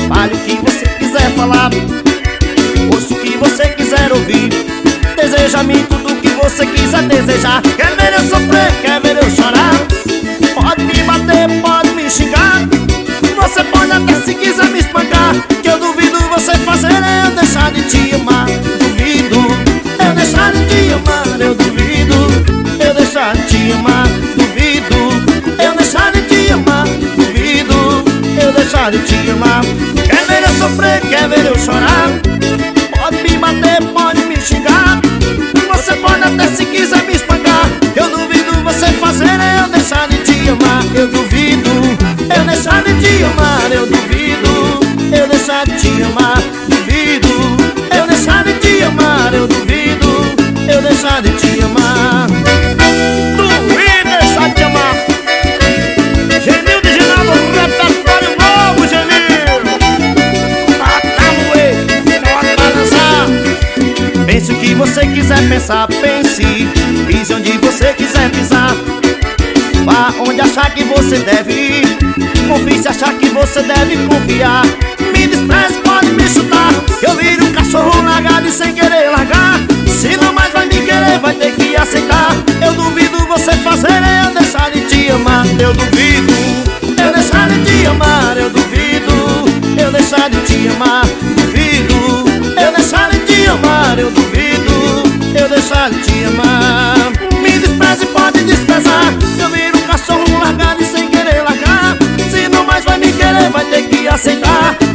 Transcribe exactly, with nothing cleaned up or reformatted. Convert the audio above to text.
Fale o que você quiser falar, ouça o que você quiser ouvir. Deseja-me tudo o que você quiser desejar. Quer ver eu sofrer, quer ver eu chorar? Pode me bater, pode me xingar. Você pode até se quiser me espancar, que eu duvido você fazer eu deixar de te amar. Duvido eu deixar de te amar, eu duvido eu deixar de te amar. Duvido eu deixar de te amar, duvido eu deixar de te amar. Quer ver eu sofrer, quer ver eu chorar? Pode me bater, pode me xingar. Você pode até se quiser me espancar, eu duvido você fazer eu deixar de te amar. Eu duvido eu deixar de te amar, eu duvido eu deixar de te amar. Duvido eu deixar de te amar, eu duvido eu deixar de te amar. Duvido deixar de te amar. Genil de Ginaldo, repertório novo, Genil. Atamoe, bota pra dançar. Pense o que você quiser pensar, pense. Pise onde você quiser pisar. Vá onde achar que você deve ir. Confie se achar que você deve confiar. Me despreze, pode me chutar. Eu viro um cachorro largado e sem querer largar. Se não mais vai me querer, vai ter que aceitar. Eu duvido você fazer eu deixar de te amar. Eu duvido eu deixar de te amar. Eu duvido eu deixar de te amar. Duvido eu deixar de te amar. Eu duvido eu deixar de te amar. Me despreze, pode desprezar. Eu viro um cachorro largado e sem querer largar. Se não mais vai me querer, vai ter que aceitar.